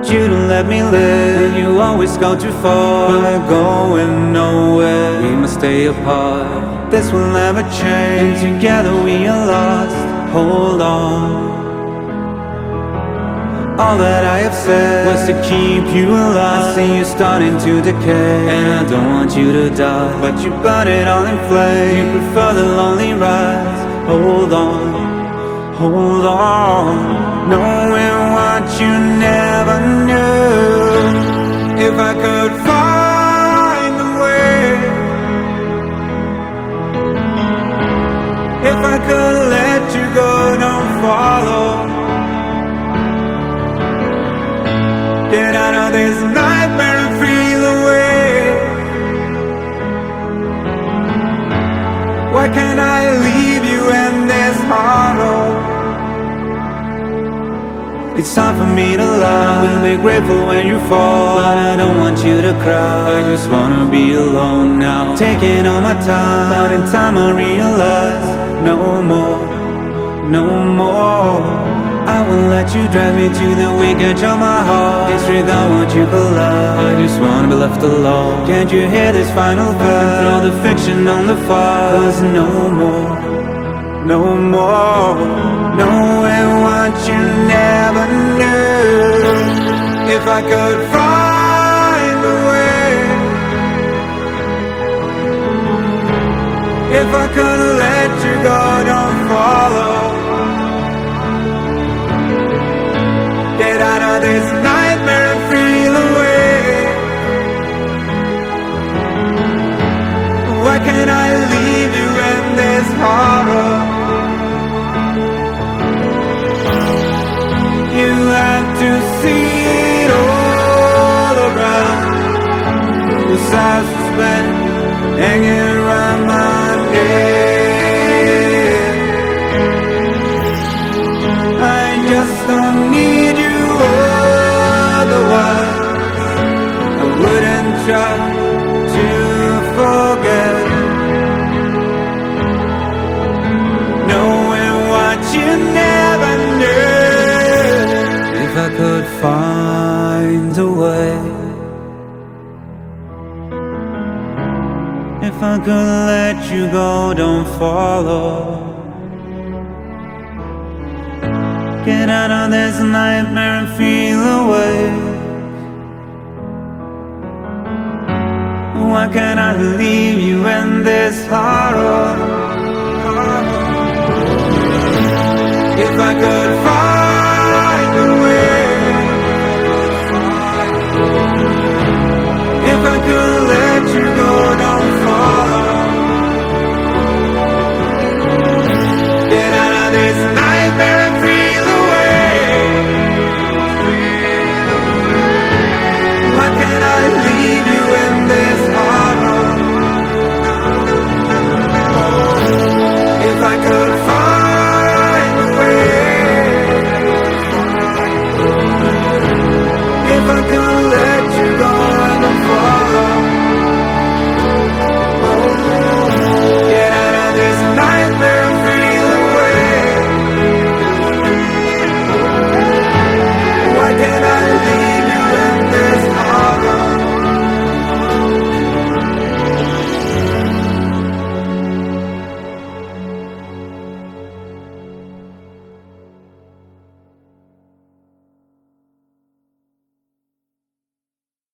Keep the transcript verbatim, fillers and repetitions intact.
you to let me live. And you always go too far, we're going nowhere. We must stay apart, this will never change. And together we are lost, hold on. All that I have said was to keep you alive. I see you starting to decay, and I don't want you to die, but you burn it all in flames. You prefer the lonely rides. Hold on, hold on, knowing what you never knew. If I could find a way, if I could let you go, don't follow. Get out of this nightmare and feel away. Why can't I leave you in this hollow? It's time for me to lie. We'll be grateful when you fall, but I don't want you to cry. I just wanna be alone now, taking all my time. But in time I realize, no more, no more. I won't let you drive me to the weak edge of my heart. It's without what you collide, I just wanna be left alone. Can't you hear this final verse? Throw the fiction on the fire. Cause no more, no more, knowing what you never knew. If I could find a way, if I could let you go, don't follow. Get out of this nightmare and feel away. Why can't I leave you in this horror? You have to see it all around. The sad suspense hanging around my neck. I just don't need you. Otherwise, I wouldn't try to forget. Knowing what you never knew. If I could find a way, if I could let you go, don't follow. Get out of this nightmare and feel away. Why can't I leave you in this horror? If I could find